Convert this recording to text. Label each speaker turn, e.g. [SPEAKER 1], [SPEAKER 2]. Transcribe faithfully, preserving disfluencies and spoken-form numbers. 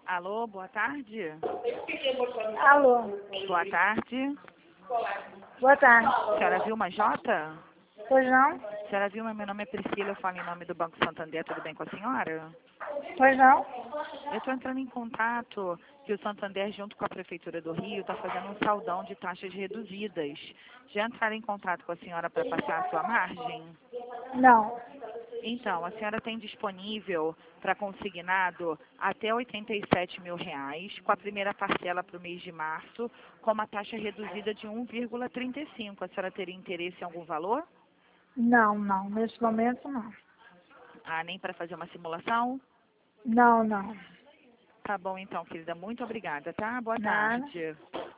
[SPEAKER 1] Alô, boa tarde.
[SPEAKER 2] Alô,
[SPEAKER 1] Boa tarde.
[SPEAKER 2] boa tarde.
[SPEAKER 1] Senhora Vilma Jota?
[SPEAKER 2] Pois não?
[SPEAKER 1] Senhora Vilma, meu nome é Priscila, eu falo em nome do Banco Santander, tudo bem com a senhora?
[SPEAKER 2] Pois não?
[SPEAKER 1] Eu estou entrando em contato que o Santander, junto com a Prefeitura do Rio, está fazendo um saldão de taxas reduzidas. Já entraram em contato com a senhora para passar a sua margem?
[SPEAKER 2] Não.
[SPEAKER 1] Então, a senhora tem disponível para consignado até oitenta e sete mil reais, com a primeira parcela para o mês de março, com uma taxa reduzida de um vírgula trinta e cinco. A senhora teria interesse em algum valor?
[SPEAKER 2] Não, não. Nesse momento, não.
[SPEAKER 1] Ah, nem para fazer uma simulação?
[SPEAKER 2] Não, não.
[SPEAKER 1] Tá bom então, querida. Muito obrigada, tá? Boa
[SPEAKER 2] Nada.
[SPEAKER 1] tarde.